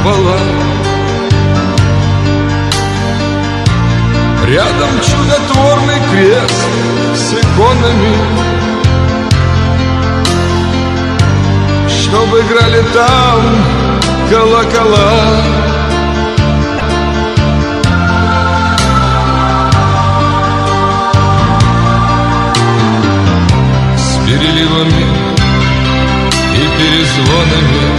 купола. Рядом чудотворный крест с иконами, чтоб играли там колокола. С переливами и перезвонами